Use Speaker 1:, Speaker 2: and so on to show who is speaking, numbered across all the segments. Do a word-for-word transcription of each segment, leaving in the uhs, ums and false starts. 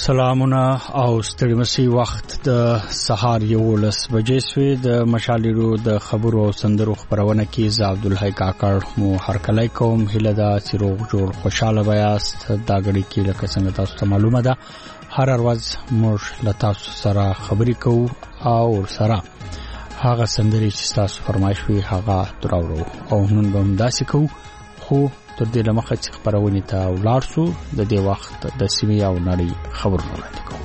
Speaker 1: سلامونه او ستړي مسي وخت د سهار یولس بجې سوی د مشالېرو د خبرو او سندرو خبرونه کې ز عبدالحی کاکړ مو هرکلای کوم هله دا سیروغ جوړ خوشاله بیاست دا غړي کې لکه څنګه تاسو ته معلومه ده هر ورځ موږ لتاسو سره خبرې کوو او سره هغه سندري چې تاسو فرمایش وي هغه دراورو او نن به هم داسې کوو خو تر دې لمخه چې خبرونه ته ولاړ شو د دې وخت د سیمې او نړۍ خبرونه وړاندې کوو.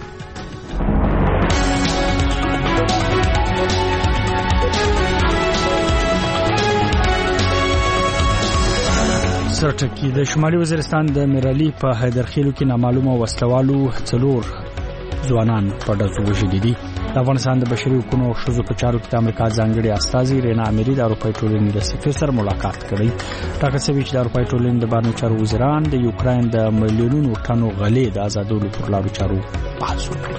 Speaker 1: سرټکی د شمالي وزیرستان د میرالي په حیدرخیلو کې نامعلومه وسلوالو څلور ځوانان په ډزو وژلي دي. د افغانستان د بشري حقوقو او ښځو په چارو کې د امریکا ځانګړي استازي رینا اميري د اروپای ټولنې د سفیر سره ملاقات کړی. ټاکل شوی چې د اروپای ټولنې د بهرنیو چارو وزیران د یوکرين د ملیونونو ټنو غلې د آزادولو پر لارو چارو بحث وکړي.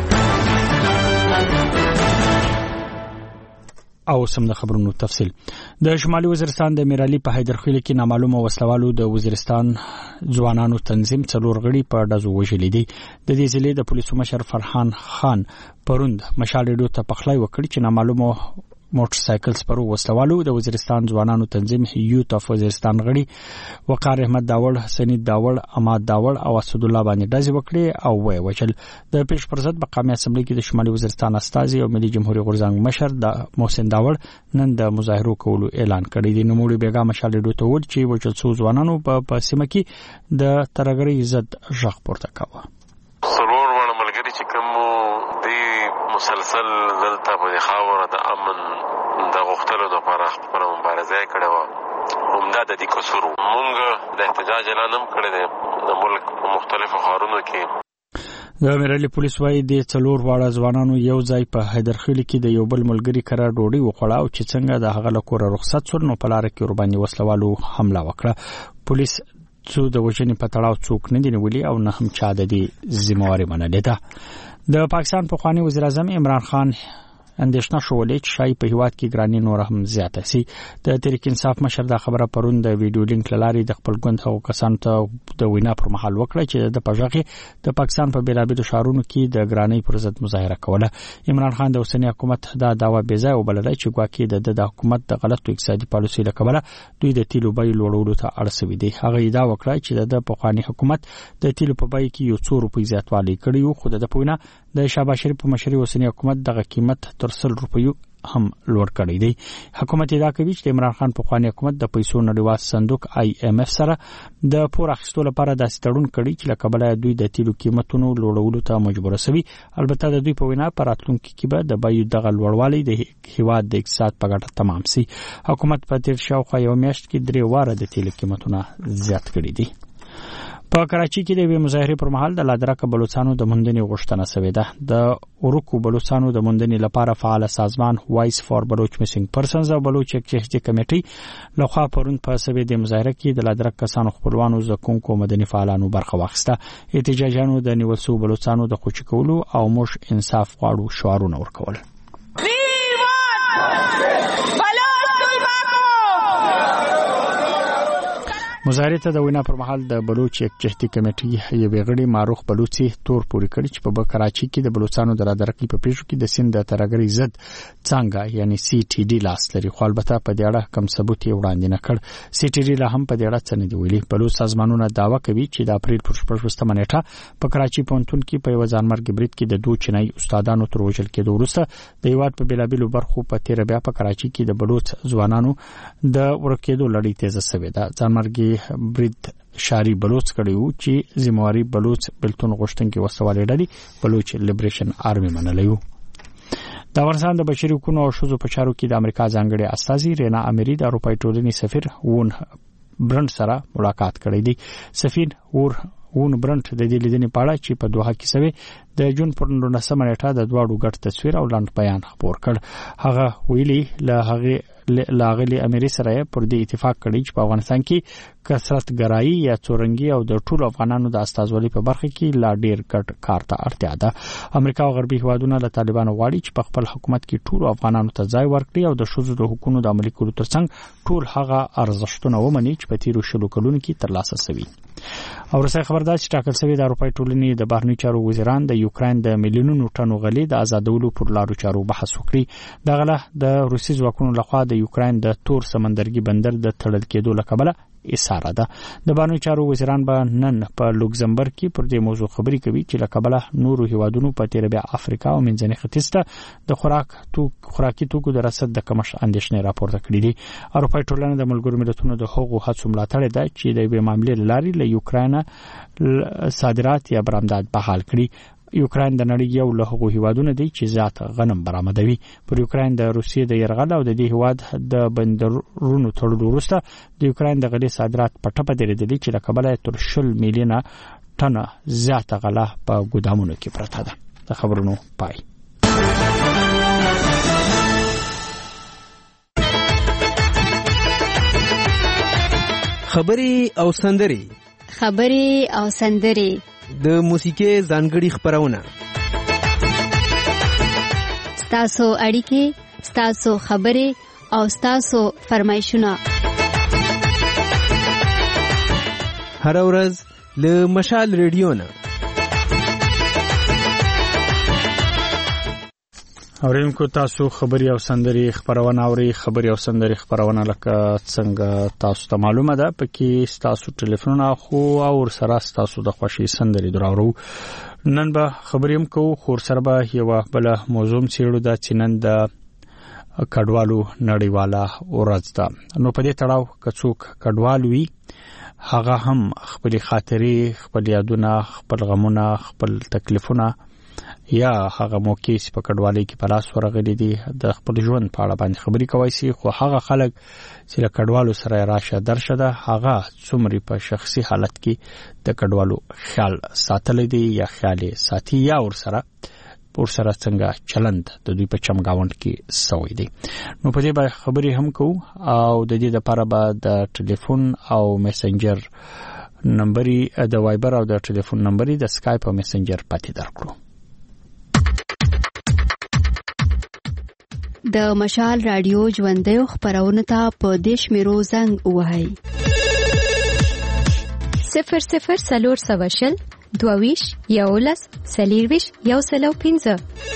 Speaker 1: او سم د خبرونو تفصيل د شمالي وزیرستان د میرالي په حیدرخیل کې نامعلومه وسلوالو د وزیرستان ځوانانو تنظیم څلور غړي په ډزو وژلي دي. د دې ضلع د پولیسو مشر فرحان خان پروند مشالېدو ته پخلای وکړي چې نامعلومه موټر سایکل سپرو وسلوالو د وزیرستان ځوانانو تنظیم یوت اف وزیرستان غړي وقار احمد داوړ حسینی داوړ اماد داوړ او اسد الله باندې ډزې وکړي او وای وچل د پیش پرزت په قومي اسمبلی کې د شمالي وزیرستان استازي او ملي جمهوریت غورځنګ مشر د محسن داوړ نن د مظاهرو کولو اعلان کړی دی. نوموړي بیګا مشالېدو ته ول چې وچل څو ځوانانو په سیمه کې د ترګړې عزت ژغ پورته کاوه.
Speaker 2: مسلسل دلته په خاوره د امن د غوښتلو لپاره خپل مبارزه کړې و. همدا د دې کسور مونږ د احتجاج اعلان هم کړی دی د ملک په مختلفو ښارونو کې.
Speaker 1: د میرالي پولیس وايي د څلور واړه ځوانانو یو ځای په حیدرخیل کې د یو بل ملګری کړه ډوډۍ وخوړه او چې څنګه د هغه له کوره رخصت شول نو په لار کې ور باندې وسلوالو حمله وکړه. پولیس څو د وژنې په تړاو څوک نه دی نیولي او نه هم چا د دې ذمہواری منلې ده. د پاکستان پخوانی وزیر اعظم عمران خان اندېښنه شولې چې شای په هیواد کې ګرانی نور هم زیاته سي. د تحریک انصاف مشر د خبره پرون د ویډیو لینک لاري د خپل ګوند هغو کسانو ته د وینا پر مهال وکړه چې د پژغه د پاکستان په بیلابېلو شهرونو کې د ګرانی پر ضد مظاهره کوله. عمران خان د اوسنی حکومت دا داوا بېځای وبلله چې ګواکې د د حکومت د غلطو اقتصادي پالیسۍ له کبله دوی د تیلو بیې لوړولو ته اړ شوي دي. هغه دا وکړه چې د پخوانی حکومت د تیلو په بیې کې یو څو روپۍ زیاتوالی کړی و خو د پوینه د شهباز شریف په مشرۍ اوسنی حکومت دغه قیمت تر سل روپیو هم لوړ کړی دی. حکومت دا کوي چې عمران خان په خواني حکومت د پیسو نړیوال صندوق آی ایم اف سره د پور اخیستلو لپاره داسې تړون کړی چې لکه بل دوی د تیلو قیمتونو لوړولو ته مجبور شوي. البته د دوی په وینا پر راتلونکي کې به د بیو دغه لوړوالی د هیواد د اقتصاد په ګټه تمام شي. حکومت په تیر شاوخوا یو میاشت کې درې واره د تیلو قیمتونه زیات کړي دي. په کراچي کې د وی مظاهره پر مهال د لادرکه بلوچستانو د مندنې غوښتنه شوې ده. د اورکو بلوچستانو د مندنې لپاره فعال سازمان وایس فور بلوچ میسنګ پرسنز او بلوچ ایکسچینج کمیټي لخوا پرون په سوي د مظاهره کې د لادرک کسانو خپلوانو زکونکو مدني فعالانو برخه واخیسته. احتجاجانو د نیولسو بلوچستانو د خوشی کولو او موږ انصاف غواړو شعارونه ورکول. مظاهره ته د وینا پر مهال د بلوچ ایکسچینج کمیټي یو غړي معروف بلوچي تور پوری کړی چې په کراچي کې د بلوچستانو د لادرکې په پیښو کې د سند د ترګری ضد څنګه یعنی سی ټي ډي لاس لري. خو البته په دې اړه کم ثبوت یې وړاندې نه کړ. سی ټي ډي لا هم په دې اړه څه نه دی ویلي. بلوچ سازمانونه داوا کوي چې د اپریل پر شپږمه نیټه په کراچي پونتون کې په یو ځانمرګ برید کې د دوه چینای استادانو تر وژل کېدو وروسته د هیواد په بیلابېلو برخو په تیر بیا په کراچي کې د بلوچ ځوانانو د ورکېدو لړۍ تیزه شوې ده. ځانمرګ برید شاری بلوچ کړي وو چې ذمہواری بلوچ بلتون غوښتونکي وسوالې ډلې بلوچ لیبریشن آرمي منلې وو. د افغانستان د بشري حقوقو او ښځو په چارو کې د امریکا ځانګړي استازي رینا اميري د اروپای ټولنې سفیر وون برنټ سره ملاقات کړې دي. سفیر ور وون برنټ د دې لیدنې په اړه چې په دوحه کې شوی د جون پر نولسمه نیټه د دواړو ګډ تصویر او لاند بیان خبر کړ. هغه ویلي له هغه لاغلي امریکا سره پر دې اتفاق کړی چې په افغانستان کې کثرت ګرایي یا څورنګي او د ټولو افغانانو د استازولۍ په برخه کې لا ډیر ګډ کار ته اړتیا ده. امریکا او غربي هیوادونه له طالبانو غواړي چې په خپل حکومت کې ټولو افغانانو ته ځای ورکړي او د ښځو د حقوقو د عملي کولو ترڅنګ ټول هغه ارزښتونه ومني چې په تیرو شلو کلونو کې ترلاسه شوي. او رسای خبردار چې ټاکل شوی د اروپای ټولنې د بهرنی چارو وزیران د یوکرين د میلیونونو ټنو غلې د آزادولو پر لارو چارو بحث وکړي. د غله د روسي ځواکونو لخوا د یوکرين د تور سمندرګي بندر د تړل کېدو لکبله اساره ده. د بهرنی چارو وزیران به نن په لوکزمبرګ کې پر دې موضوع خبري کوي چې لکبله نورو هیوادونو په تیر بیا افریقا او منځني ختیځ ته د خوراک تو خوراکي توکو د رسد د کمښت اندېښنې راپورته کړې دي. اروپای ټولنه د ملګرو ملتونو د حقوقو هڅو ملاتړ ده چې د دې معاملې لاري له یوکرين صادرات یا برآمدات بحال کړي. یوکرين د نړۍ یو له هغو هیوادونو دی چې زیات غنم برآمدوي. پر یوکرين د روسیې د يرغل او د دې هیواد د بندرونو تړلو وروسته د یوکرين د غلې صادرات په ټپه درېدلي چې لکبله تر شل میلیونه ټنه زیات غله په ګودامونو کې پرته ده. د خبرونو پای.
Speaker 3: خبري او سندري
Speaker 4: خبري او سندري
Speaker 3: د موسیقي ځانګړي خبرونه
Speaker 4: ستاسو اړیکې ستاسو خبري او ستاسو فرمایشونه
Speaker 3: هر ورځ له مشال ریډیو نه
Speaker 1: اورینکو تاسو خبري او سندري خبرونه اوري. خبري او سندري خبرونه لکه څنګه تاسو ته معلومه ده پکې تاسو ټلیفون خو او سره تاسو د خوشي سندري دراورو. نن به خبریم کو خور سره به یو بل موضوع چیرو دا چنن د کډوالو نړیواله ورځ ده. نو په دې تړاو کڅوک کډوال وی هغه هم خپل خاطرې خپل یادونه خپل غمونه خپل تکلیفونه یا هغه موقع چې په کډوالۍ کې پلاس ورغلي دي د خپل ژوند په اړه باندې خبري کوي سي. خو هغه خلک چې له کډوالو سره راشه درشه ده هغه څومره په شخصي حالت کې د کډوالو خیال ساتل دي یا خیال ساتي یا ور سره ور سره څنګه چلند د دوی په چمګاوند کې سوي دي. نو په دې باندې خبري هم کو او د دې لپاره به د ټلیفون او میسنجر نمبري د وایبر او د ټلیفون نمبري د اسکایپ او میسنجر پاتې درکړو.
Speaker 4: د مشال رادیو ژوندۍ خبرونه ته په دیش میرو زنګ وهاي
Speaker 5: صفر صفر سلور سواشل دوویش یولس سلیرویش یو سلو پینزه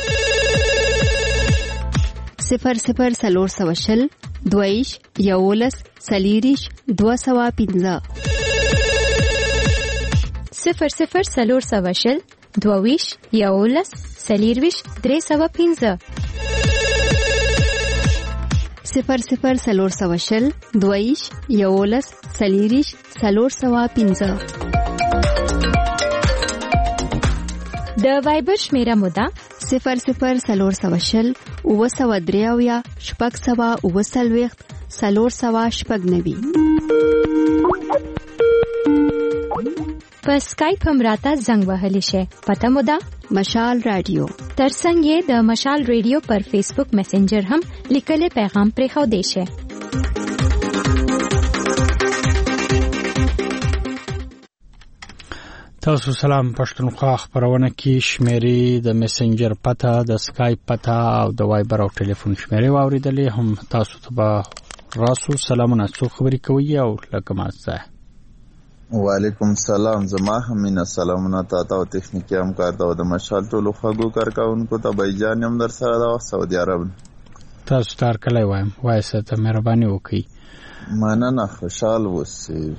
Speaker 4: صفر صفر سلور سواشل دوویش یولس سلیریش دو سوا پینزه
Speaker 5: صفر صفر سلور سواشل دوویش یولس سلیرویش درې سوا پینزه
Speaker 4: صفر صفر سلور سواشل دویش یولس سلیریش سلور سوا پینزه.
Speaker 5: د وایبر شمیره مودا
Speaker 4: صفر صفر سلور سواشل او سوا دریاویا شپږ سوا او سلويخت سلور سوا شپږ نوي.
Speaker 5: په سکایپ هم راته زنګ وهلی شي. پته مودا
Speaker 4: مشال رادیو
Speaker 5: ترڅنګ یې د مشال رادیو پر فیسبوک میسنجر هم لیکل پیغام پرې خو دی شي.
Speaker 1: تاسو سلام پښتونخوا خبرونه کې شمیرې د میسنجر پته د سکایپ پته او د وایبر او ټلیفون شمیرې واوریدلې هم تاسو ته به راسو سلامونه څو خبرې کوي او لکه مازه.
Speaker 6: وعلیکم السلام. زما همینه سلامونه تاسو او تخنیکی همکار ته د مشال ټولو خواږو کارکونکو ته بایجان هم در سره د سعودي عرب.
Speaker 1: تاسو تار کله وایم وایسه ته مهرباني وکړئ.
Speaker 6: مننه خوشحال اوسئ.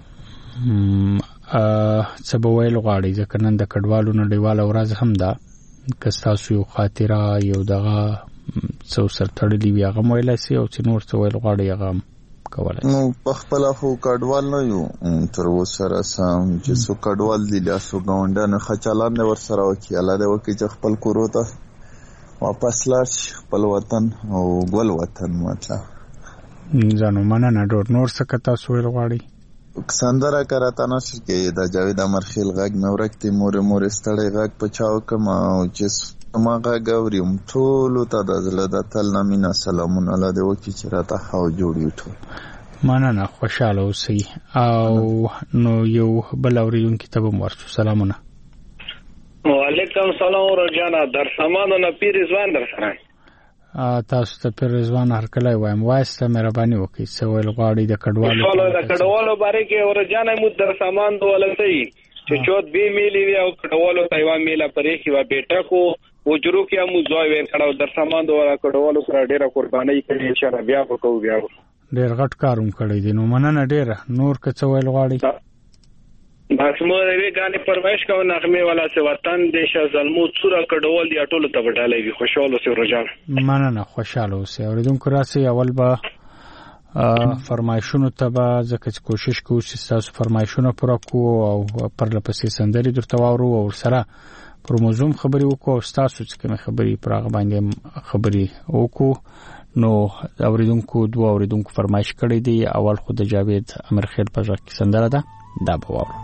Speaker 1: ا څه به ویل غواړئ ځکه نن د کډوالو نړیواله ورځ هم ده. که تاسو یو خاطره یو دغه څو سر تړلی وي هغه ویلای سي او چې نور څه ویل غواړئ هغه کولای.
Speaker 6: نو په خپل خو کډوال نه یو تر وسره سم چې سو کډوال دي لا سو ګاونډانو خچالان نه ور سره وکي الله دې وکي چې خپل کورو ته واپس لاړ خپل وطن او ګل وطن ماته
Speaker 1: ځانو مننه ډور نور څه کتا سویل غواړي.
Speaker 6: سندره کراته نشي کې د جاوید امرخیل غږ مې ورکتي مور مور ستړی غږ پچاو کما او چې ما غږ اورم ټول ته د زړه د تل نامینه سلامونه الله دې وکي چې راته خو جوړی ټول
Speaker 1: مننه خوشاله اوسئ. او نو یو بل اوریدون کتاب ورسو سلامونه.
Speaker 7: وعلیکم سلام ورجانا در سامان و نپی رضوان در سره
Speaker 1: تاسو ته پر رضوان هرکلی وایم وایسته مهرباني وکړئ څه ویل غواړئ د کډوالو
Speaker 7: د کډوالو باره کې ورجانه مو در سامان دولتي چې چوت به میلی او کډوالو تایوا میلا پرې کې وا بیٹا کو وجرو کې مو زوی ور کړه در سامان دوه کډوالو سره ډیره قرباني کړې چې بیا وکاو بیا
Speaker 1: ډیر غټ کاروم کړی دی نو مننه ډیره نور که څه ویل غواړئ
Speaker 7: باسمو ری غانې پرمایش کو نغمه والا سے وطن دیش ظلمو څوره کډوال دی ټولو ته وډالې وي خوشاله سي رجان
Speaker 1: مننه خوشاله اوسئ اوریدونکو راسي اول به فرمایشونو ته به ځکه چې کوشش کوو چې تاسو فرمایشونه پوره کوو او پرله پسې سندرې درته واورو او سره پروموزوم خبرې وکړو او تاسو چې کومې خبرې پر هغه باندې خبرې وکړو نو اوریدونکو دوه اوریدونکو فرمایش کړی دی اول خو د جاوید امرخیل په ځای کې سندره ده دا به واورو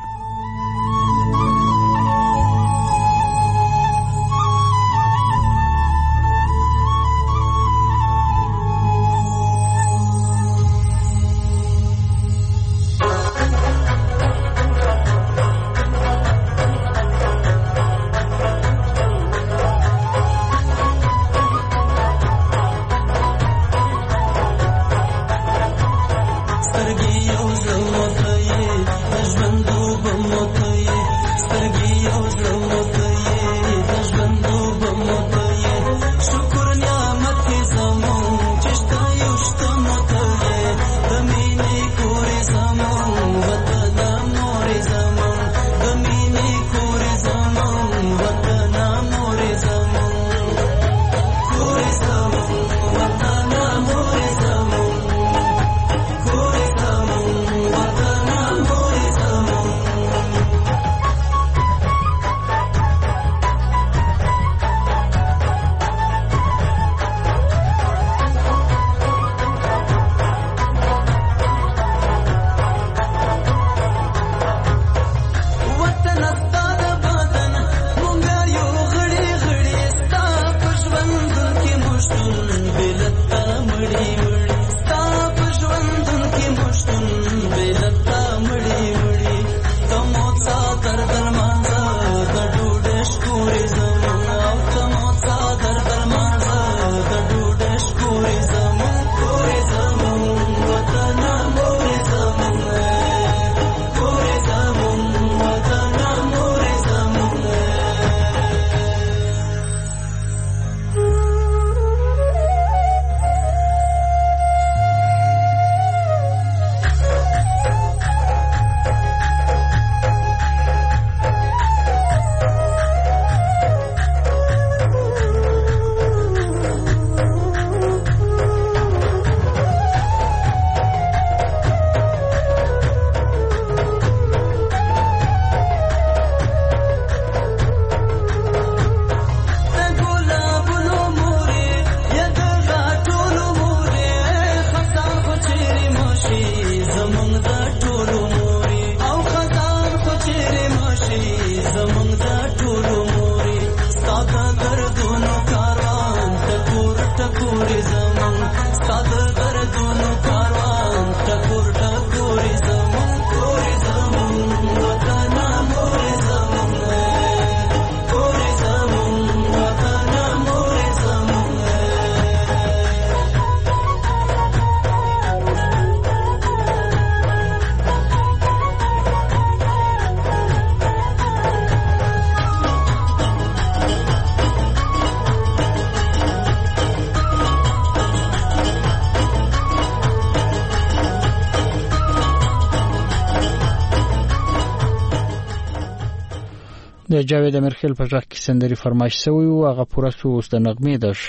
Speaker 1: د جاوید امرخیل په ځای کې سندري فرمایش شوی او هغه پوره سو اوس د نغمې د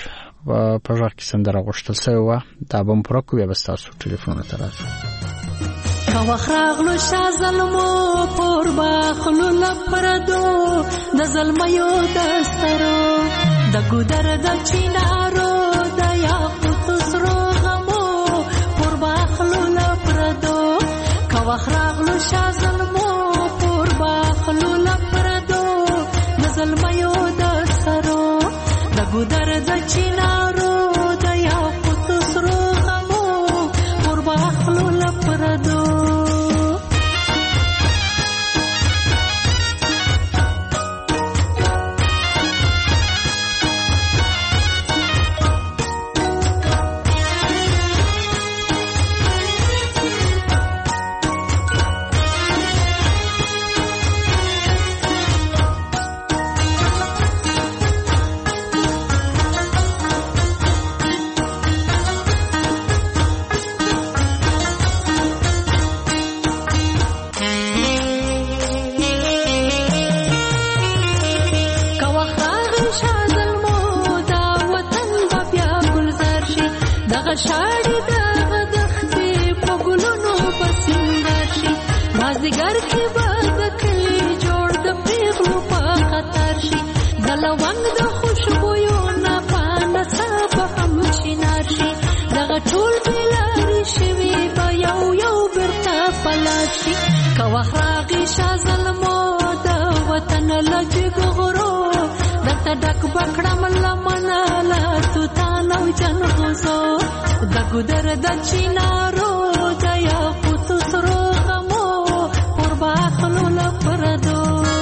Speaker 1: په ځای کې سندره غوښتل شوی و دا به پوره کوی به تاسو ټلیفون ته راځي
Speaker 8: کا وخراغلو شازلمو پور باخلو لپردو د زلمیو د سترو د ګودر د چینارو د یاقوت سرو غمو پور باخلو لپردو کا وخراغلو شازلمو پور باخلو زلمیو د سرو د ګودر د چینارو د یاقوت سرو غمو پر باخلو لپردو دغه شاړې دغه دښتې په ګلونو به سینګار شي مازدیګر کې به د کلي جوړ د پیغلو په خطر شي د لونګ د خوشبویو نه په نڅا به هم چینار شي دغه ټول بېلارې شوي به یو یو بېرته په لار شي که وخت راغی شاه زلمو د وطن له جګو غرو درته ډک به کړم لمنه له توتان او جنغوزو د ګودر د چینارو د یاقوتو سرو غمو پر باخلو له پردو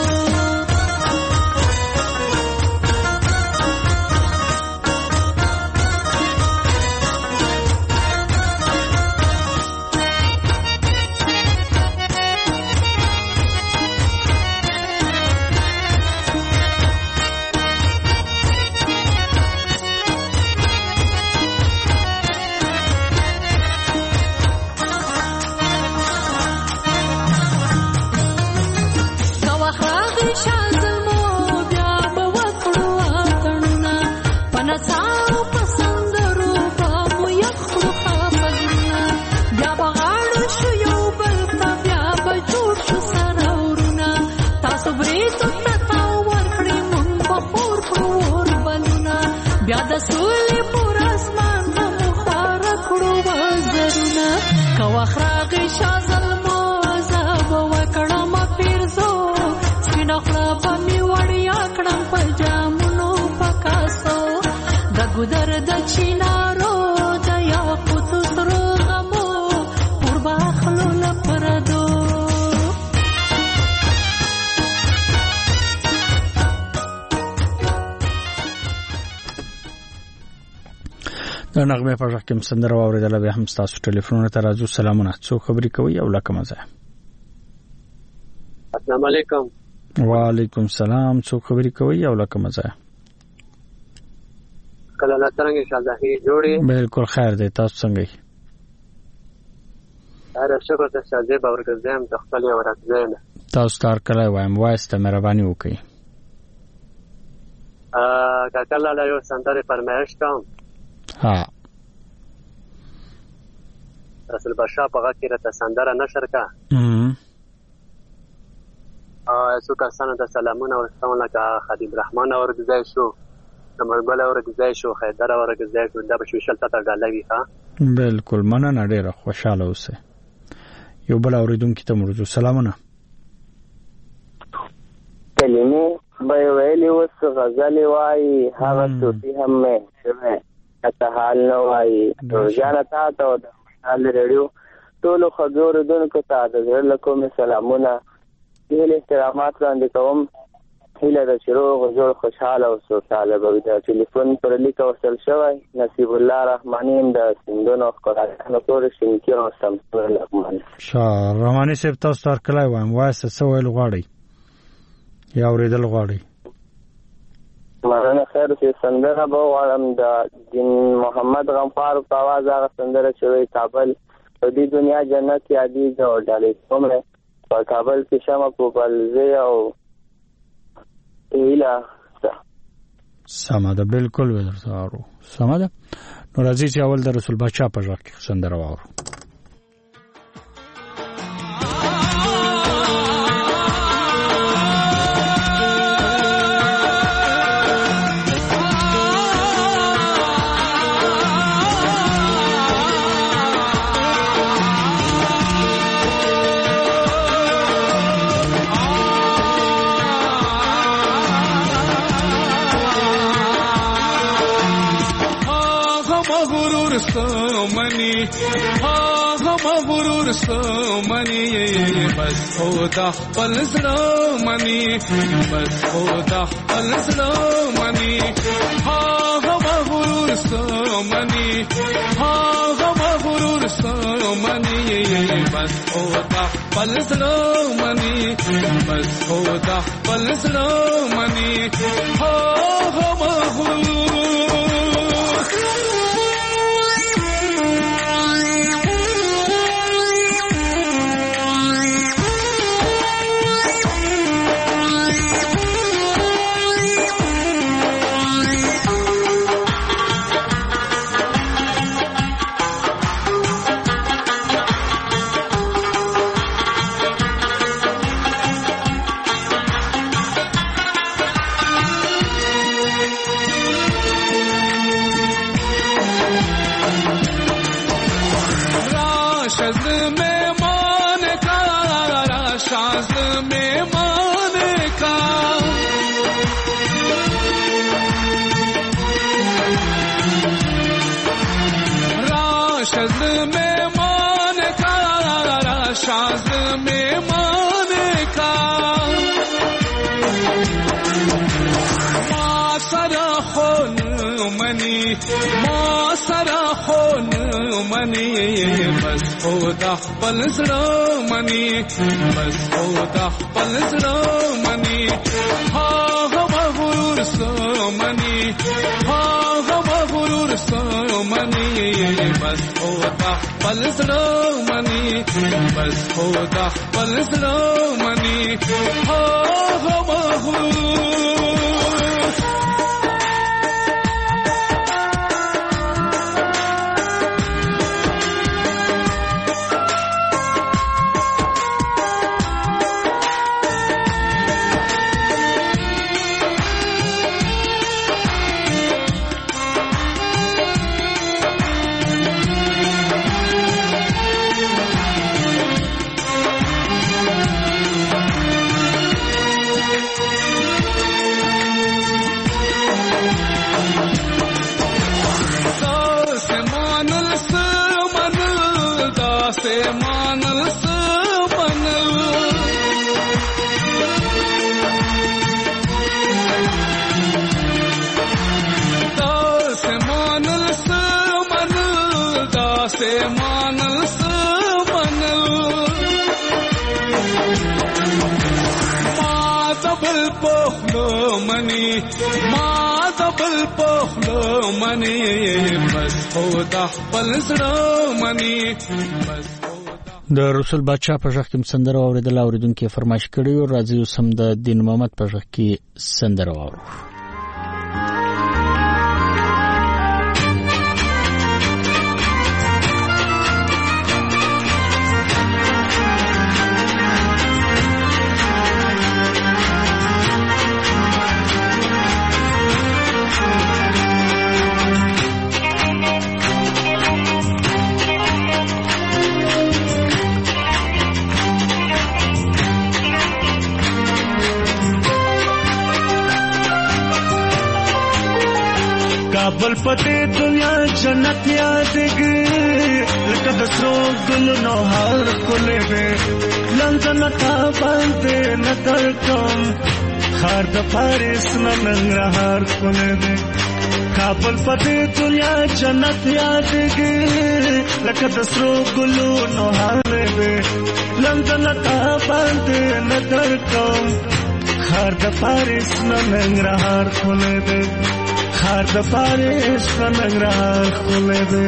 Speaker 8: ګودر د چینارو د یاقوتو سرو غمو پر باخلو له پردو
Speaker 1: د نغمه په ځکه کوم سندره واوریدله به هم تاسو ټلیفون ته راځو سلامونه څو خبرې کوي او لکه مزه
Speaker 9: السلام علیکم
Speaker 1: وعلیکم السلام څو خبرې کوي او لکه مزه
Speaker 9: کله لا څنګه شاده جوړي
Speaker 1: بالکل خیر دی تاسو څنګه یې
Speaker 9: اره شکر ته شاده باور کوم ته خپل ورځنه
Speaker 1: تاسو تار کله وایم وایسته مهرباني وکړئ
Speaker 9: ا کله لا یو سندره فرمایش کوم
Speaker 1: ها
Speaker 9: رسول بشا په غږ کې راته سندره نشر کا
Speaker 1: ام
Speaker 9: ا څو کسانو ته سلامونه ورسول لکه خدیب رحمان اورګزای شو مرګله اورګزای شو خیدر اورګزای شو دا به شل تر ډالوي ها
Speaker 1: بالکل مننه ډیره خوشاله اوسه یو بل اوریدونکو ته مرجو سلامونه
Speaker 10: کلمه به ویلې وس غزل وای هغه صوفي هم مې شوه اته حال نو وای روزانه تا ته د حال ریډیو ټول خبرو دونکو ته د زړه کوم سلامونه دې احترامات وړاندې کوم هیله د شروع غوړ خوشاله او سوساله به د ټلیفون پر لیک وصل شوی نصیب الله رحماني د سندونو قرآن پور شینکی او سمسور رحمان
Speaker 1: شاه رحماني صاحب تاسو تر کله وایم وایسته څه ویل غواړي یا اوریدل غواړي
Speaker 10: مرنه خیر چې سندره به غواړم د دین محمد غمخوار په आवाज هغه سندره شوی کابل په دې دنیا جنت یادي جو ډالې کومه په کابل کې شمه په بلځه او ایلا
Speaker 1: سماده بالکل ودرسارو سماده نو راځي چې اول د رسول بچا په ځکه کې سندره واورو
Speaker 11: منی ها هم غرور سمنی بس خدا خپل زړه منی بس خدا خپل زړه منی ها هم غرور سمنی ها هم غرور سمنی بس خدا خپل زړه منی بس خدا خپل زړه منی ها هم غرور راشد مهمان کا راشد مهمان کا راشد مهمان کا راشد مهمان کا ما سرا خون منی ما سرا خون منی بس خدا خپل زړه منی بس خدا خپل زړه منی ها غرور سو منی ها غرور سو منی بس خدا خپل زړه منی بس خدا خپل زړه منی ها غرور
Speaker 1: د رسول بادشاہ په ژغ کې سندره اوریدل اوریدونکو فرمایش کړی او راځي سم د دین محمد په ژغ کې سندره اورو
Speaker 12: بل پته دنیا جنت یادګي لکه د سرو ګلونو هر کوله به لندن تا باندې نظر کوم خار د پاریس نن هر کوله به کابل پته دنیا جنت یادګي لکه د سرو ګلونو هر به لندن تا باندې نظر کوم خار د پاریس نن هر کوله به خار د پاریس ننګرهار خولې دی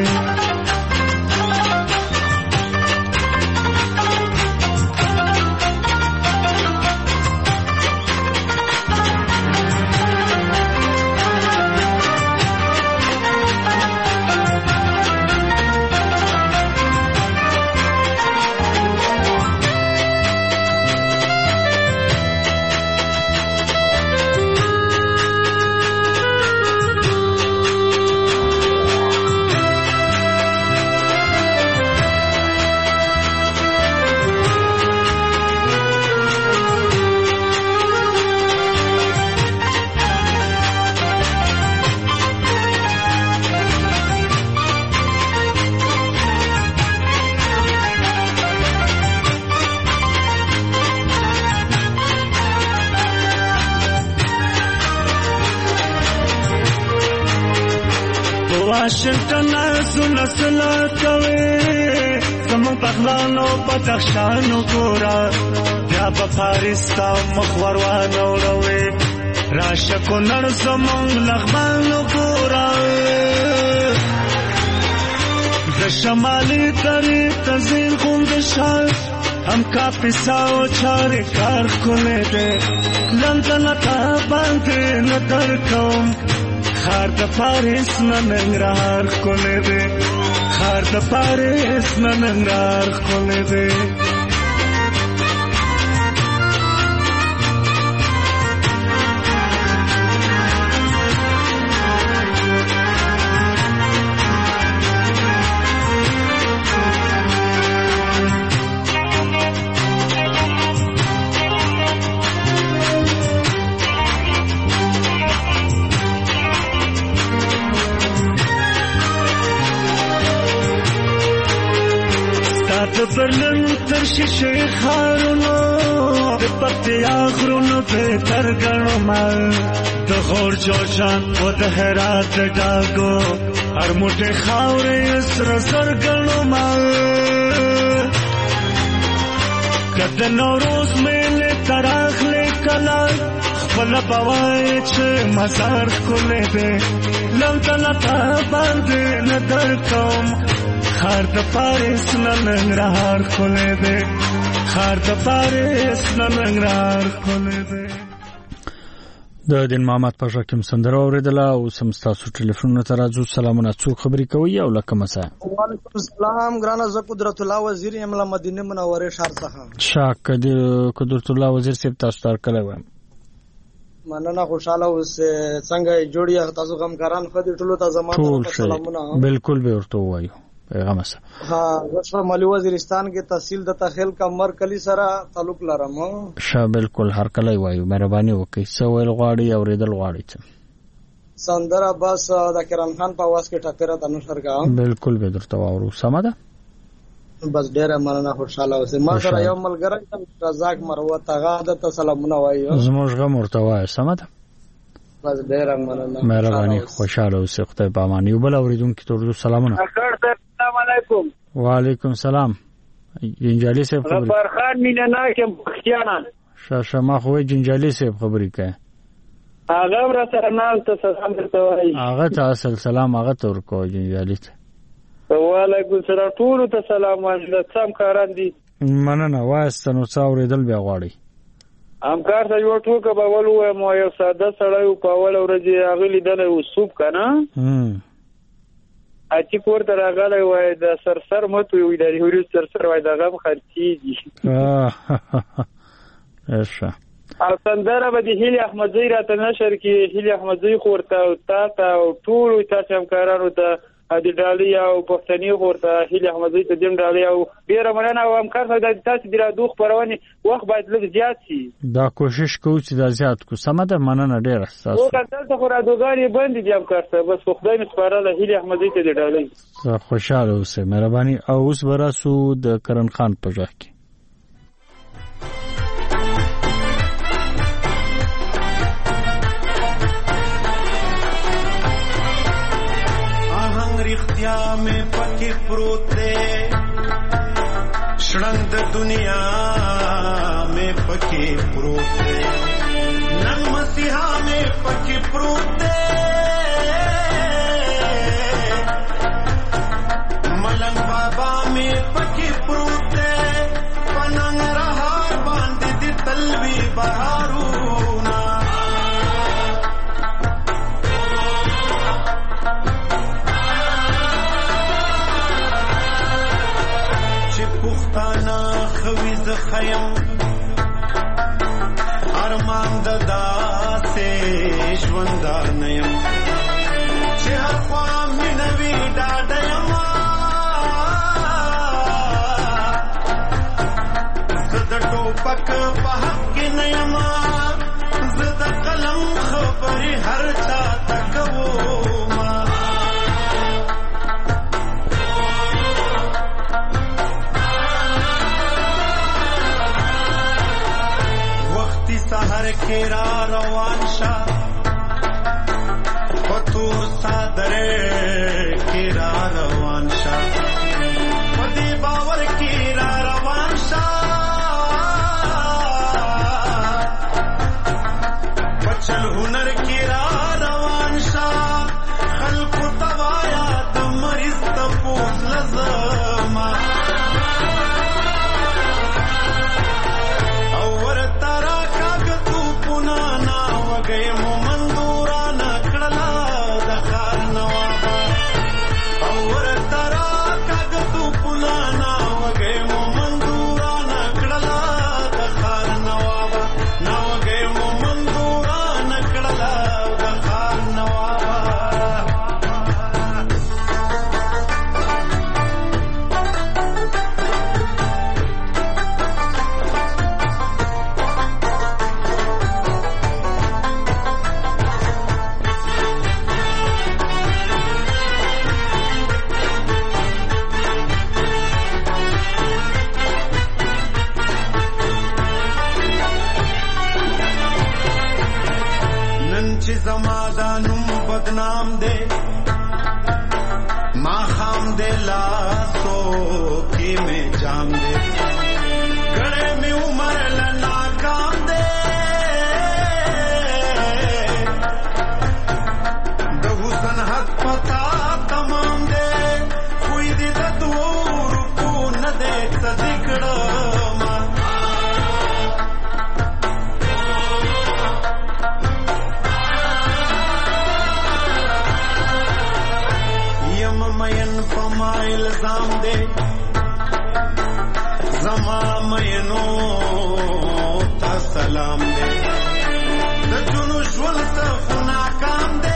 Speaker 12: واشنگټن زونه سلا کوي زمو بغلانو بدخشانو ګورا بیا په پاریس تا مخور وانه وروي راشه کو نړ زمو لغمانو ګورا د شمالي ترې تزین غوند شال هم کا پیساو چارې کار کولې ده لندن تا باندې نظر کوم خار د پاریس ننګرهار کولې ده خار د پاریس ننګرهار کولې ده د برلن تر شیشه خارونو د پکتیا غرونو په تر ګڼو ما د غور جوشان و د هرات ډاګو هر موټه خاورې سر سر ګڼو ما کله نوروز مېله تراخلې کلا خپل بوای چې مزار کولې دې لنګلا تا باندې نظر کوم خار د پاریس ننګرهار کولې دې خار د پاریس ننګرهار کولې دې
Speaker 1: د دین محمد پاشا کوم سندره اوریدله او سم تاسو ټلیفون ته راځو سلامونه څوک خبرې کوي او لکه مسا
Speaker 13: وعلیکم السلام ګرانه ز قدرت الله وزیر یم له مدینه منوره ښار څخه
Speaker 1: شاک د قدرت الله وزیر صاحب تاسو تر کله وایم
Speaker 13: مننه خوشاله اوس څنګه جوړی تاسو غم کاران خدي ټولو ته زموږ سلامونه
Speaker 1: بالکل به ورته وایو پیغام سره
Speaker 13: ها زه مالی وزیرستان کې تحصیل د تخیل کمر کلی سره تعلق لرم
Speaker 1: شه بالکل هر کله وایو مهرباني وکړئ سوال غواړي او ریدل غواړي
Speaker 13: سندره بس د کرام خان په واس کې ټاکره تنو سرګا
Speaker 1: بالکل به درته وورو سماده
Speaker 13: بس ډیره مننه خوشاله اوسه ما سره یو ملګری رزاق مروه تاغه د سلامونه وایو
Speaker 1: زموږ غم ورته وایي سماده
Speaker 13: بس ډیره مننه
Speaker 1: مهرباني خوشاله اوسه خدای په امان یو بل اوریدونکو ته سلامونه
Speaker 14: السلام علیکم
Speaker 1: وعلیکم السلام جنجالی صاحب خبرې
Speaker 14: غفار خان مینه ناکم پختیانا
Speaker 1: شاشه ما خو جنجالی صاحب خبرې کوي
Speaker 14: هغه را سره نال ته سلام درته وایي
Speaker 1: هغه ته اصل سلام هغه ته ورکو جنجالی ته
Speaker 14: وعلیکم السلام ټول ته سلام واجب سم کاران دي
Speaker 1: مننه واسه نو څاورې دل بیا غواړي
Speaker 14: همکار ته یو ټوکه به ولو مو یو ساده سړی په اول ورځ هغه لیدل او سوب کنه هم اچي کور ته راغلی وای د سر سر مت وي د هوري سر سر وای د غم خرچيږي
Speaker 1: اشه
Speaker 14: او سندره به د هیلی احمدزی راته نشر کې هیلی احمدزی خورته او تا ته ټول تاسو همکارانو ته د ډالۍ او پښتني خورته هیلی احمدزی ته دیم ډالۍ او ډیره مننه او همکار ته د تاسو د رادو خبرونه وخت باید لږ زیات شي
Speaker 1: دا کوشش کوو چې دا زیات کو سمده مننه ډیره تاسو
Speaker 14: او تاسو خو رادوګاری باندې دي همکار ته بس خدای مې سپارله هیلی احمدزی ته د ډالۍ
Speaker 1: خوشاله اوسه مهرباني او اوس براسو د کرن خان په ځای کې
Speaker 15: رختیا میں پکی پروتے شڑند دنیا میں پکی پروتے ننگ مسیحا میں پکی پروتے ملنگ بابا میں پکی پروتے پننگ رہا باندھ دی تلوی بہارونا پختانا خویز خیم ارمان ددا سے ژوندا نیم چې هر خوا مینوي ډاډیم زه د ټوپک په حق کې نیم زه د قلم خبرې هر چا ته کوم سحر کے را روان شا پتور صادر کے را روان شا پدی باور کی را روان شا بچل ہنر کی را روان شا خلق توایا دمریز تپوس لزما اور تارا گئے مو مندورانا کڑلا د خار نوابا او نام دے ماں خام دے لاسو کی میں جام دے گڑے میں عمر لنا کام دے دہو سنحت پتا تمام دے کوئی دی دور کو نہ دیکھتا دکڑا الزام دے زمان مینو تا سلام دے دجنو شولت خنا کام دے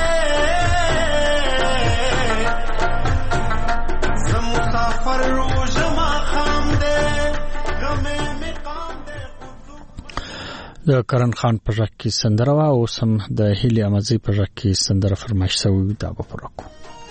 Speaker 15: زمسافر روز ما خام دے غمے مقام دے
Speaker 1: د کرن خان پر رکی سندره وا او سم د هیلی امزی پر رکی سندره فرمایش سوی دا په پرکو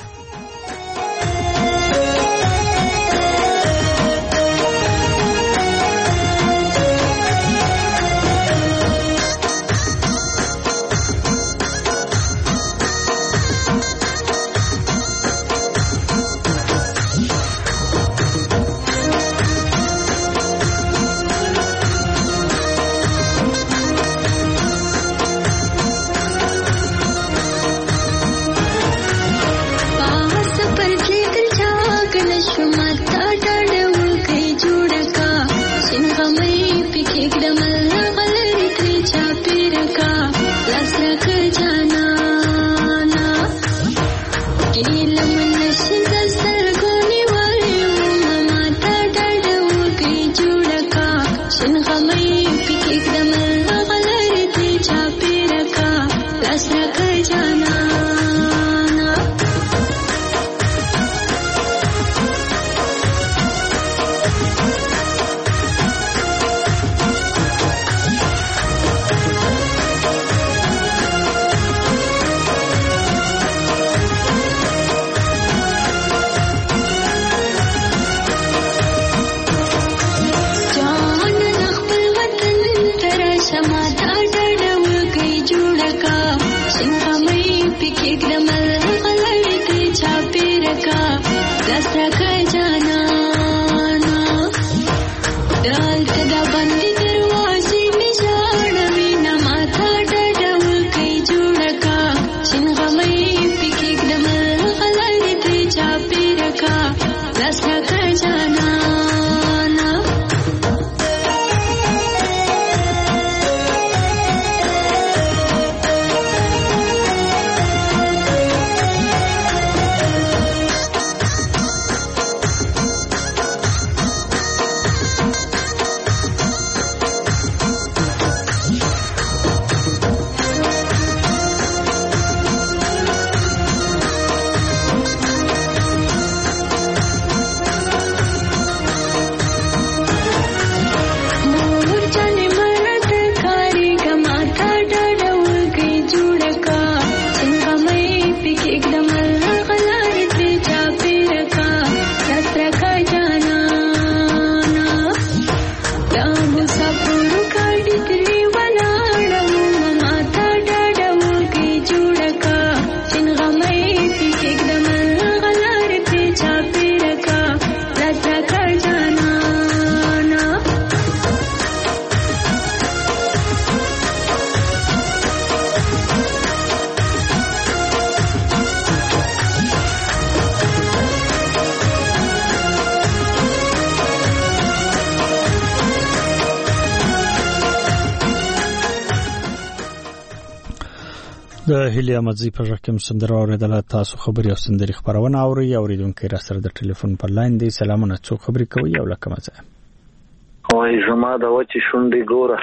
Speaker 1: د هیلی امزی پر رقم سندره اوریدل تاسو خبري او سندري خبرونه اوري اوریدونکو را سره د ټلیفون پر لاین دی سلامونه څو خبري کوي او لکه مزه
Speaker 16: وای زما د وچی شونډي ګوره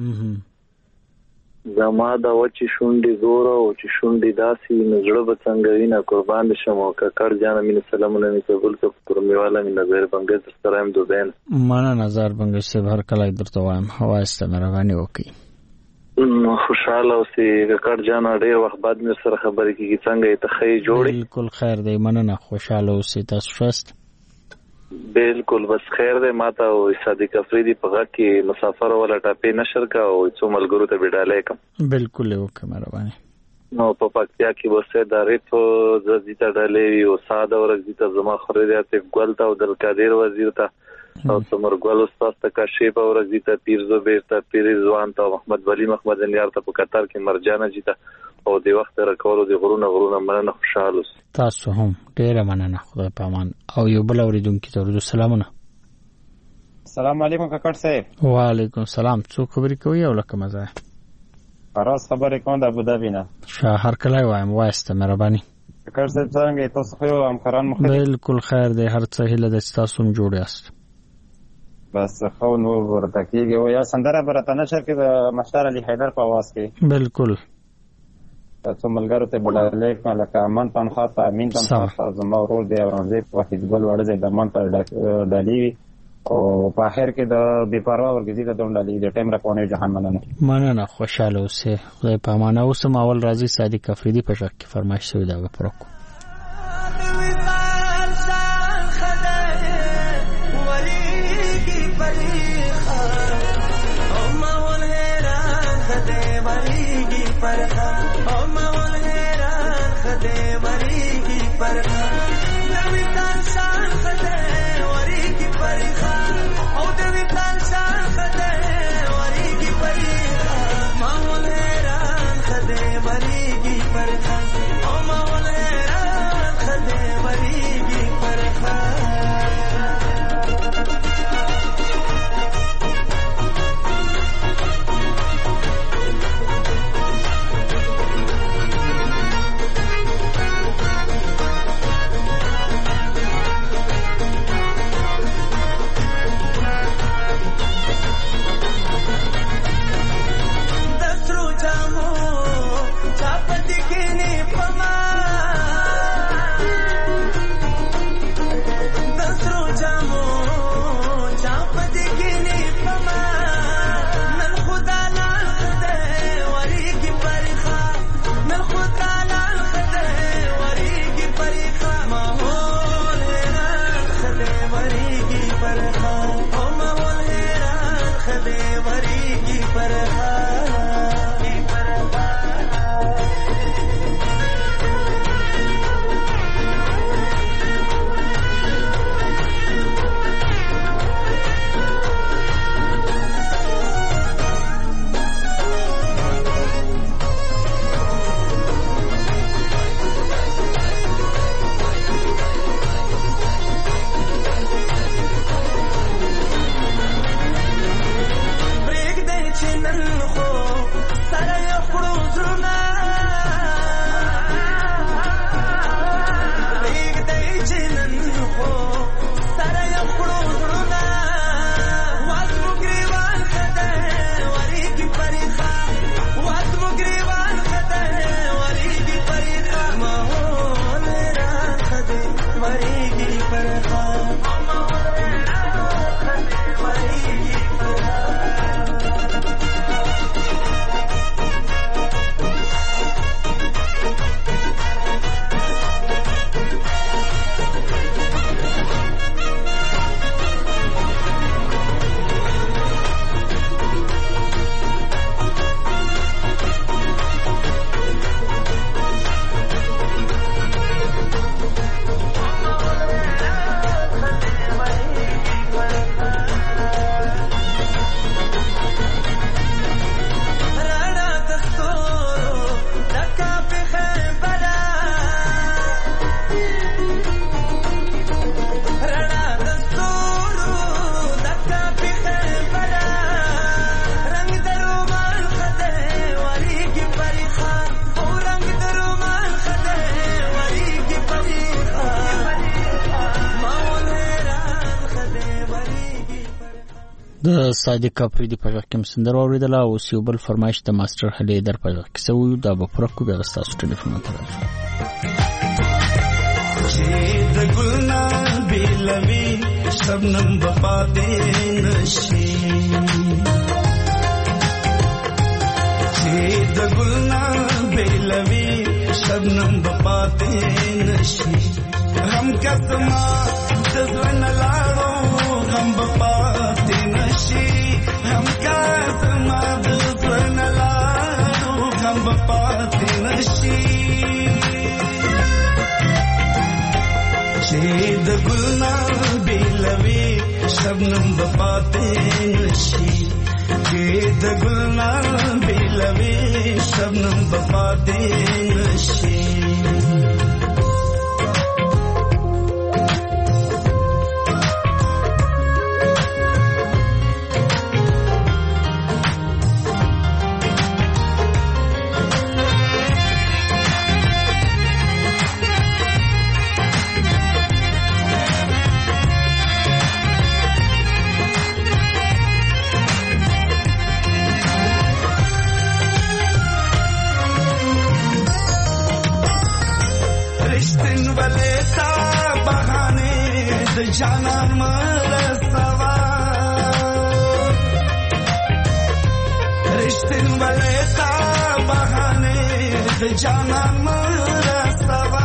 Speaker 16: زما د وچی شونډي ګوره او چې شونډي داسي نزړه به څنګه وینا قربان شم او ککړ جان مين سلامونه می قبول ک پرمیواله می نظر بنګز سره هم دوبین
Speaker 1: مانا نظر بنګز سے هر کله درته وایم هوا است مهرباني وکي
Speaker 16: نو خوشاله اوسې ککړ جان ډېر وخت بعد مې سره خبرې کیږي څنګه ته خې جوړې
Speaker 1: بالکل خیر دی مننه خوشاله اوسې تاسو شست
Speaker 16: بالکل بس خیر دی ماته او صادق افریدي په غږ کې مسافر ولا ټاپې نشر کا او څو ملګرو ته وډالې کم
Speaker 1: بالکل وکړه مهرباني
Speaker 16: نو په پکتیا کې وسه د ریتو زیته ډلې او ساده ورزيته زما خریدات ګل تا او د قادر وزیر ته او څمر ګل استاد ته کاشف ورزيته پیر زبیر ته پیر ځوان ته محمد ولی محمد انیار ته په قطر کې مرجانه جیته او د وخت راکولو د غرونه غرونه مننه خوشاله
Speaker 1: تاسو هم ډیر مننه خدای پامان او یو بل اوریدونکو ته ورته سلامونه.
Speaker 17: السلام علیکم کاکړ صاحب.
Speaker 1: وعلیکم السلام. څو خبرې کوي او لکه مزه
Speaker 17: راز خبرې کوم د ابوظبي نه
Speaker 1: شهر کله وایم واسطه مهرباني
Speaker 17: کاکړ صاحب څنګه تاسو خو همکاران مخ
Speaker 1: بالکل خیر دی هر څه هله د تاسو هم جوړ یاست
Speaker 17: بس خو نو ورته کېږي او یا سندره برته نشر کې د مشر علي حیدر په आवाज کې
Speaker 1: بالکل
Speaker 17: تاسو ملګرو ته بلل کې لکه امن پن خاطر امین پن خاطر زما ورور دی اورنګزیب وحید ګل وړه د امن پر ډالي او په اخر کې د بے پروا ورګزي ته دونډالي د ټیم راکونه جهان مننه
Speaker 1: مننه خوشاله اوسه خدای په امانه اوسه ماول راضي صادق افریدي په شک کې فرمایش شوی دا پرکو د صادق افریدي په ځکه کوم سندر اوریدل او سیوبل فرمایش د ماستر هلی در په ځکه سو دا به پرکو به تاسو ټلیفون ته راځي چې د ګلنا بلوي شبنم بپاتې نشي چې د ګلنا بلوي شبنم بپاتې نشي هم کتما د ځوان لاړو هم بپاتې نشي هم کتما د ځوان لاړو هم بپاتې نشي
Speaker 15: چې د ګلنا بیلوي شبنم بپاتې نشي چې د ګلنا بیلوي شبنم بپاتې نشي جانان مرسوا رشتن بلیتا بہانے د جانان مرسوا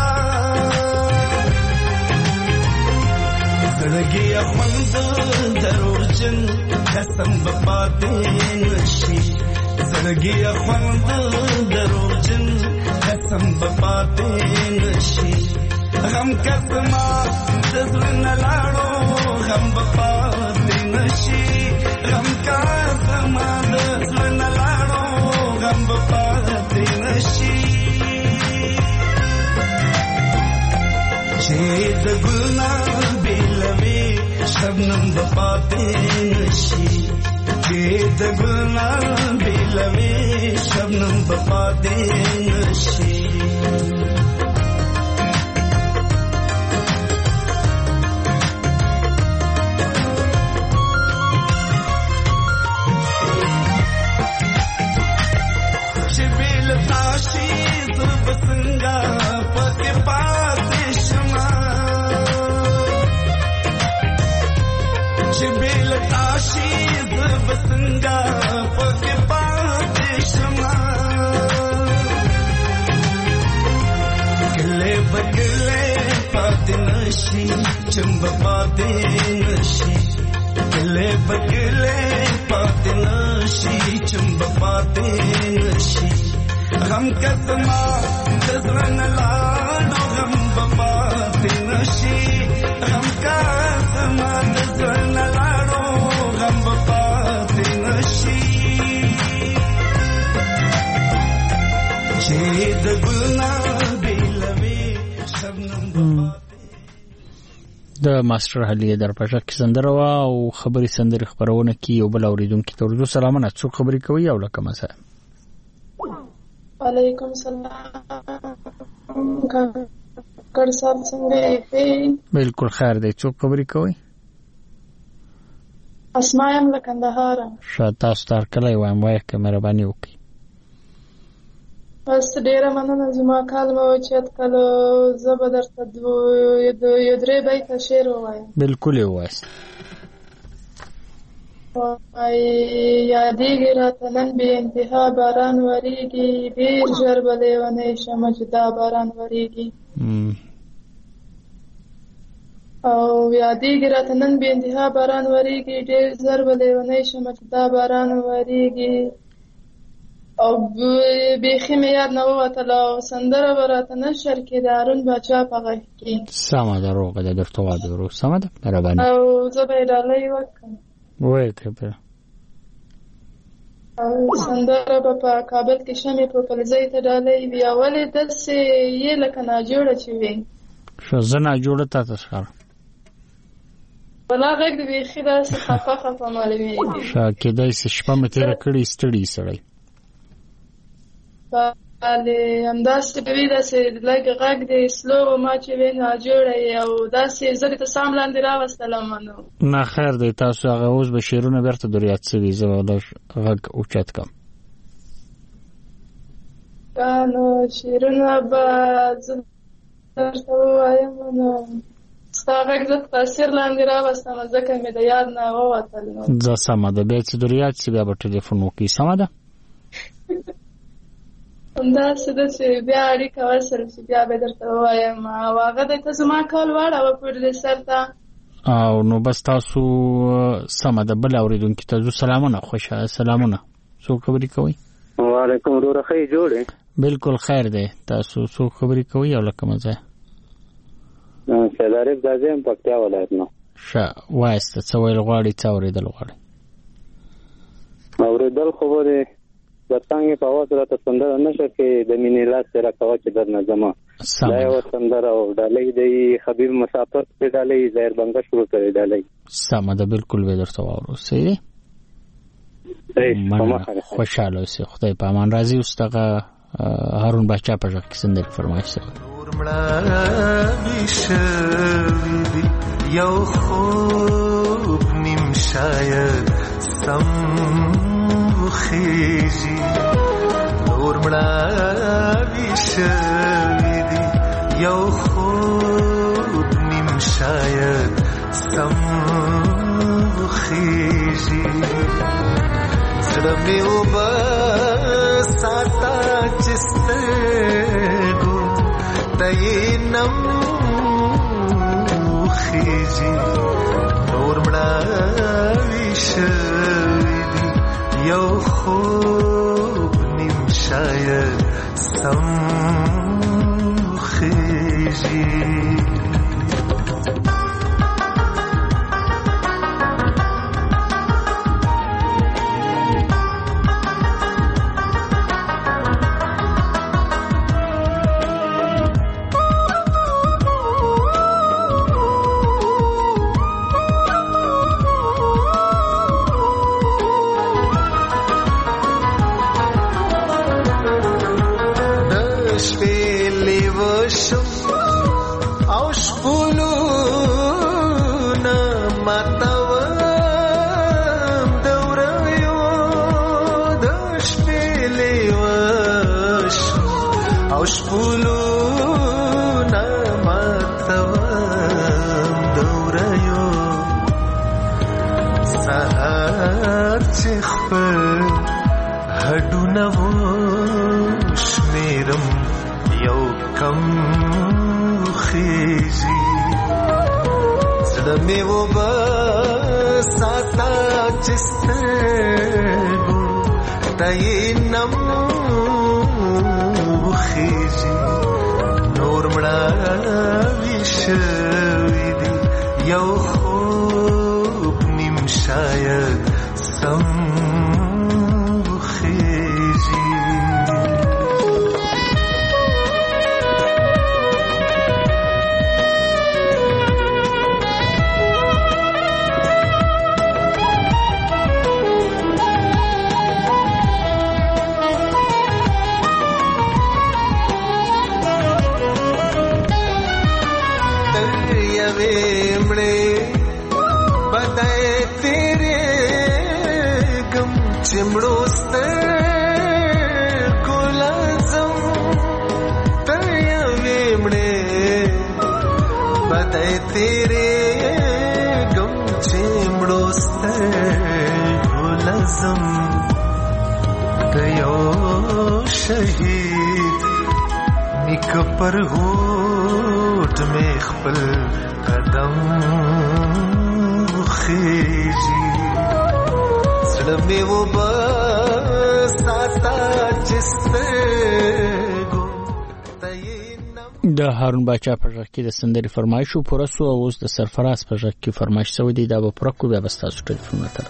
Speaker 15: زړګي خوند دروژن قسم بپاتې نشي زړګي خوند دروژن قسم بپاتې نشي غم کتما دزلن لاړو غم بپاتې نشي غم کتما دزلن لاړو غم بپاتې نشي چې د ګلنا بیلوي شبنم بپاتې نشي چې د ګلنا بیلوي شبنم بپاتې نشي चंब पाते नशी गले बगले पाते नशी चंब पाते नशी गम कदमा दजरन लाडो गम पाते नशी गम कदमा दजरन लाडो गम पाते नशी छेद गुलना बेलवे शबनम د ماستر علي درپښه کې سندره وا او خبري سندري خبرونه کې یو بل اوریدونکو ته ورته سلامونه څو خبري کوي او لکه مسا
Speaker 18: وعلیکم السلام ګر صاحب څنګه یې
Speaker 15: بالکل خیر دی څو خبري کوي
Speaker 18: اسماء ام لکندهار
Speaker 15: شاته ستار کله وایم وای که مهرباني وکړي
Speaker 18: بس ډیره مننه زما کال مو چت کلو زبر درته د یو درې بیت شعر وایم
Speaker 15: بالکل وایس
Speaker 18: وای یادېږي راته نن بې انتها باران وریږي ډېر ژر به لیونی شمه چې دا باران وریږي او یادېږي راته نن بې انتها باران وریږي ډېر ژر به لیونی شمه چې دا باران وریږي او بیخي مې یاد نه ووتله او سندره به راته نشر کې د هارون باچا په غږ کې
Speaker 15: سمه ده روغه ده درته واده ورو سمه ده مهرباني
Speaker 18: او زه به یې ډالۍ وکړم
Speaker 15: وایه ته به
Speaker 18: او سندره به په کابل کې شمې په پلزۍ ته ډالۍ وي او ولې داسې یې لکه ناجوړه چې وي
Speaker 15: ښه زه ناجوړه تا ته ښکارم
Speaker 18: ولا غږ د بیخي داسې خفه خفه معلومېږي
Speaker 15: ښه کېدای شي شپه مې تېره کړې ستړي سړی
Speaker 18: بله همداسې به وي داسې لږ غږ دی سلو ما چې وي ناجوړه یې او داسې زه دې ته سام لاندې راوستلم نو
Speaker 15: نه خیر دی تاسو هغه اوس به شعرونه بېرته در یاد شوي زه به لږ غږ اوچت کړم
Speaker 18: نو شعرونه به زه درته ووایم نو ستا غږ زه په تاثیر لاندې راوستم ځکه مې د یاد نه ووتل نو
Speaker 15: زه سمه ده بیا چې در یاد شي بیا به ټلیفون وکړي سمه ده
Speaker 18: همداسې ده چې بیا اړیکه وصل شي بیا به درته ووایم او هغه دی ته زما کال واړوه پروډیوسر ته
Speaker 15: او نو بس تاسو سمه ده بل اورېدونکي ته زو سلامونه خوشحاله سلامونه څوک خبرې کوئ
Speaker 19: وعلیکم وروره ښه جوړې
Speaker 15: بالکل خیر دی تاسو څوک خبرې کوئ او له کومه ځایه
Speaker 9: سیدارف د زم پکتیا ولایت نو
Speaker 1: ښه وایسته څه ویل غواړي څه اورېدل غواړي
Speaker 9: اورېدل خو به د څنګه په اواز راته سندره نشه کې د مینې لاس سره کوه چې در نه زما دا یو سندره او ډالۍ دی حبیب مسافر په ډالۍ ظاهر بنګه شروع کړی ډالۍ
Speaker 1: سمه ده بالکل به درته واورو صحیح خوشاله اوسې خدای په امان راځي اوس دغه هارون باچا په ژغ کې سندرې فرمایش شوی
Speaker 12: یو خوب نیم شاید سم خیجی نور مړاوي شوي دي یو خوب نیم شاید سم خیجی زړه مې وبساته چې سترګو ته یې نم خیجی نور مړاوي شوي دي یو خوب نیم شاید سم خیجی
Speaker 1: د هارون باچا په ژغ کې د سندرې فرمایش او پوره سو او اوس د سرفراز په ژغ کې فرمایش شوی دی دا به پوره کو بیا بس تاسو ټلیفون ته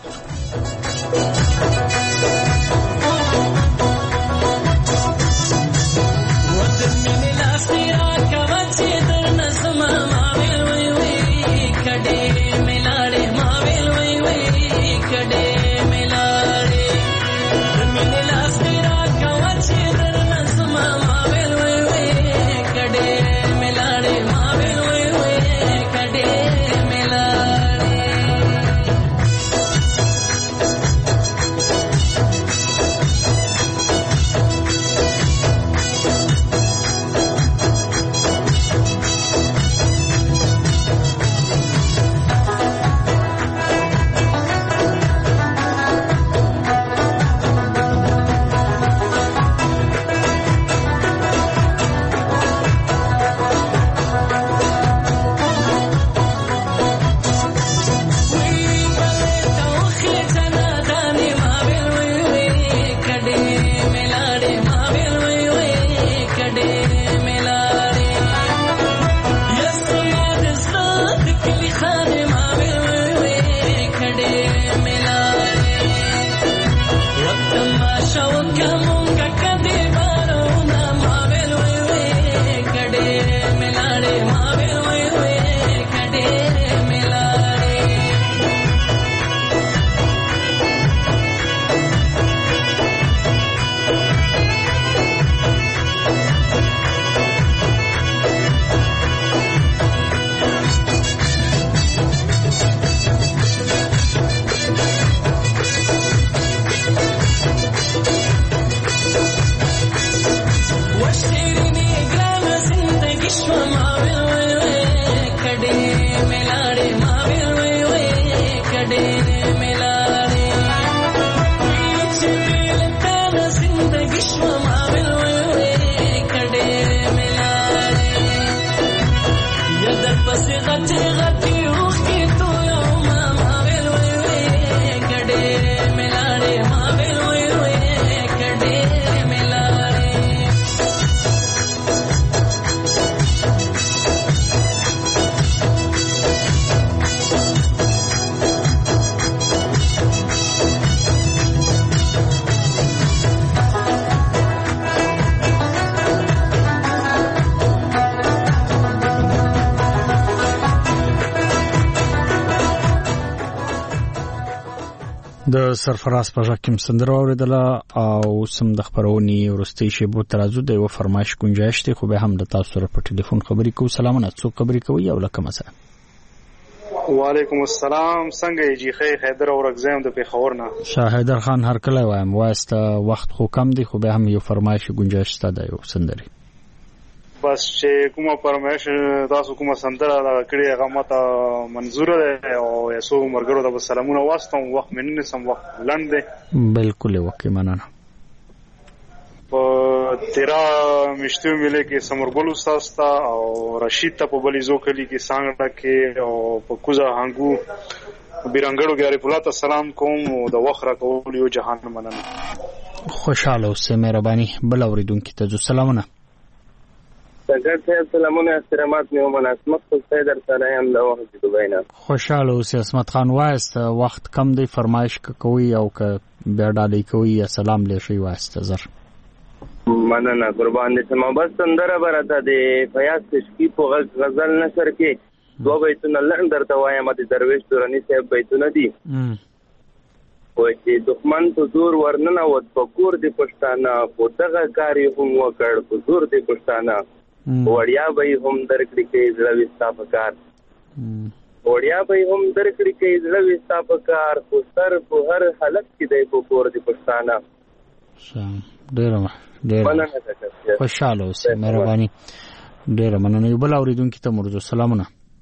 Speaker 8: ملاړې ما ویل وې وې کډې ملاړې چې لکه زندګي شو ما ویل وې وې کډې ملاړې یا در پسې غټې غټې اوښکې تو یو ما ما ویل وې وې کډې ملاړې ما ویل وې وې کډې ملاړې
Speaker 1: د سرفراز په ژبه کې سندره اوریدله او سم د خبرونې ورستي شیبو ترازو د یو فرمایش گنجائش دی خو به هم د تاسو سره په ټلیفون خبرې کوو. سلامونه، څوک خبرې کوي او لکه مثلا؟
Speaker 19: وعلیکم السلام، څنګه یې جی خیر حیدر اورګزیم د پیښور نه.
Speaker 1: شاه حیدر خان هر کله وایم واسطه وخت خو کم دی خو به هم یو فرمایش گنجائش ستاسو یو سندري
Speaker 19: بس چې کومه فرمایش تاسو کومه سندره کړې هغه ماته منظور ده او یسو مرګرو د سلامونه واستم وخت مننه سم وخت لند دی.
Speaker 1: بالکل وکي مننه.
Speaker 19: په تیرا مشتو ملي کې سمرګل استاد تا او رشید ته په بلیزو کلی کې څنګه کې او په کوزا هنګو بیرنګړو ګاری پولاته سلام کوم او د وخره کول یو جهان مننه.
Speaker 1: خوشاله اوسه مهرباني. بل اوریدونکو ته سلامونه.
Speaker 10: سګر ته سلامونه احترامات مې ومناسمت خو در سره هم د وخت دوبای نه.
Speaker 1: خوشاله اوسه اسمت خان وایست وخت کم دی فرمایش کوي او که بیا ډالۍ کوي یا سلام لشي وایست زر
Speaker 10: مننه قربان دې سم. بس سندره برته دی فیاض تشکی په غزل نشر کې دوه بیتونه لړ درته وایم د درویش دورانی صاحب بیتونه دي. وای چې دښمن په زور ورننه وت پکور دی پښتانه په دغه کاری هم وکړ په زور دی پښتانه وړیا به هم درکړي کې زړه وستا پکار وړیا به هم درکړي کې زړه وستا پکار خو سر په هر حالت کې دی په کور دی پښتانه.
Speaker 1: ډیر ډیر خوشاله اوسه مهرباني. ډیر مننه. یو بل اوریدونکو ته مرزو سلامونه.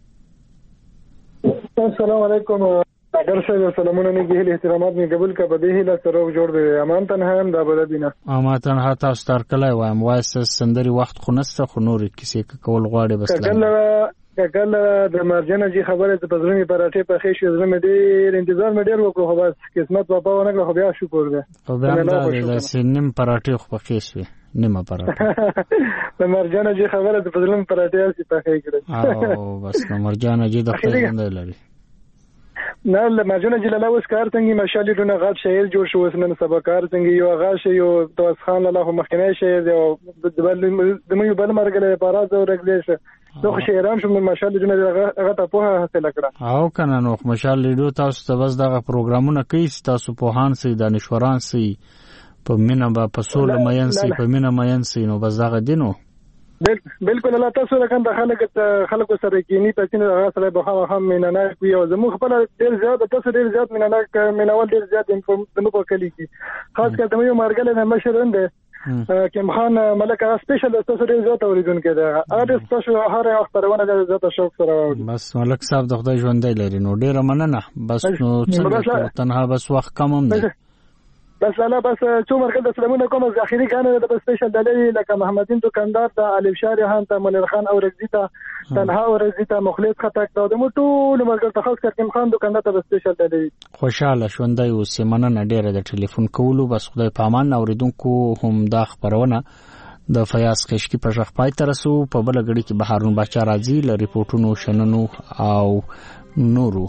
Speaker 20: السلام علیکم. اگر څه سلامونه نه کېږي احترامات می قبول کا بده هله سره جوړ دی امان تنها هم دا بل دینه
Speaker 1: امان تنها تاسو تر کله وایم وایس سندري وخت خو نسته خو نور کیسه کول غواړي بس
Speaker 20: کله کله د مرجنه جی خبره ته پزړمې پراټې په خې شو زمې ډېر انتظار مې ډېر وکړو خو بس قسمت په پاو نه کړو خو بیا شکر ده
Speaker 1: خو بیا د سینم پراټې خو په خې شو نیمه پراټې
Speaker 20: د مرجنه جی خبره ته پزړمې پراټې اسی په خې کړې
Speaker 1: او بس مرجنه جی د خپل نه لري
Speaker 20: نه لمجنه جلاله اوس کار څنګه مشالې دونه غاب شاعر جوړ شو اوس نن سبا کار څنګه یو غاښ یو توس خان الله مخکنی شاعر دی او د بل د مې بل مرګله پاراز او رګلیشه نو شاعران شو مشالې دونه هغه ته په حاصل کړه
Speaker 1: او کنه نو مشالې دو تاسو ته بس دغه پروګرامونه کوي تاسو په هان سي دانشوران سي په مینا با په سول مین سي په مینا مین سي نو بس دغه دینو
Speaker 20: بالکل الله تاسو راکم د خلک خلکو سره کینی پاتینه هغه سره به هم مینانه کوي او زموږ خپل ډیر زیات تاسو ډیر زیات مینانه میناول ډیر زیات انفورم دمو په کلی کې خاص کر د یو مارګل نه مشرند کیم خان ملک هغه سپیشل تاسو ډیر زیات اوریدونکو ده هغه تاسو هر وخت پرونه ډیر زیات شوق سره
Speaker 1: بس ملک صاحب د خدای ژوندۍ لري نو ډیر مننه بس نو څنګه تنها بس وخت کم هم دی
Speaker 20: بس انا بس څو مرکز د سلامونه کوم ځاخري غانه د سپیشل دلې لکه محمدین دکاندار ته الف شارحان ته منیر خان او رزیتا تنها او رزیتا مخلص خطک ته د موټو مرکز ته خاص کر کم خان دکاندار ته سپیشل دلې
Speaker 1: خوشاله شوندای او سیمنه ډیره د ټلیفون کولو بس خدای پامان اوریدونکو هم دا خبرونه د فیاض خشکی پر ژغ پای ترسو په بل غړي کې بهارون بچا راځي ل ریپورتونو شننو او نورو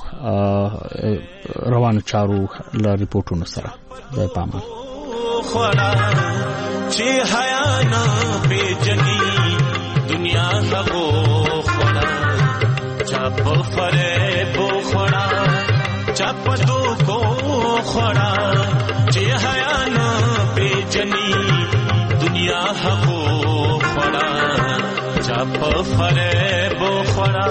Speaker 1: روانو چارو ل ریپورتونو سره د پامان
Speaker 12: خورا چې حیا نه پیجنی دنیا هغو خورا چپ فریب خورا چپ دو کو خورا چې حیا نه پیجنی دنیا هغو خورا چپ فریب خورا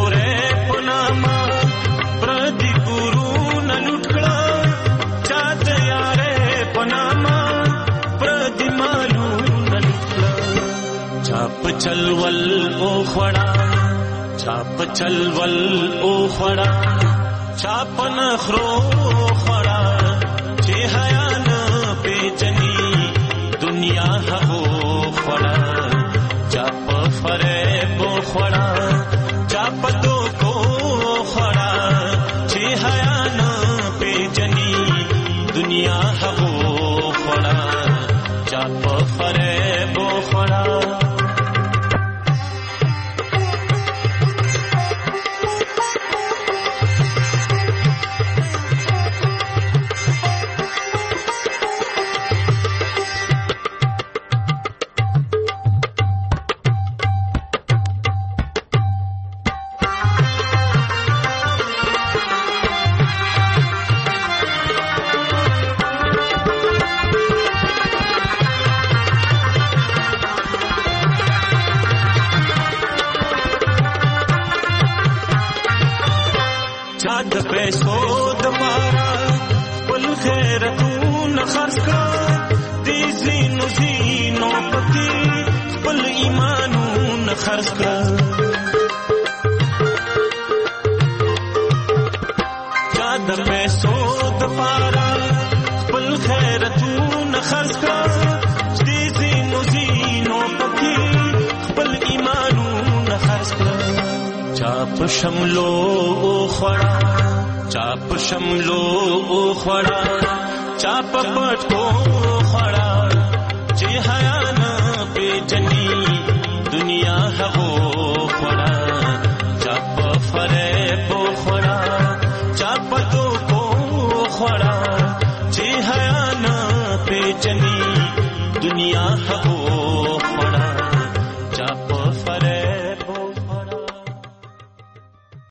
Speaker 12: فریب پناما پردی ګورون لټکړه چاته یارې پناما پردی مالون لټکړه چاپ چلول او خړا چاپ چلول او خړا چاپ نخرو خړا چې حیا نه پیچنی دنیا هغو خړا چاپ فریب خړا چاپ تو کو خړا چې حیا نه پیچنی دنیا هغو خړا چاپ فریب خړا پیسو دمارا پل خیرتون خرس کا دی زینو زینو پتی پل ایمانون خرس کا جاد پیسو دمارا پل خیرتون خرس کا دی زینو زینو پتی پل ایمانون خرس کا چاپ شملو خړا چاپ شملو خړا چاپ پټو خړا چې حیا نه پیچنی دنیا هغو خړا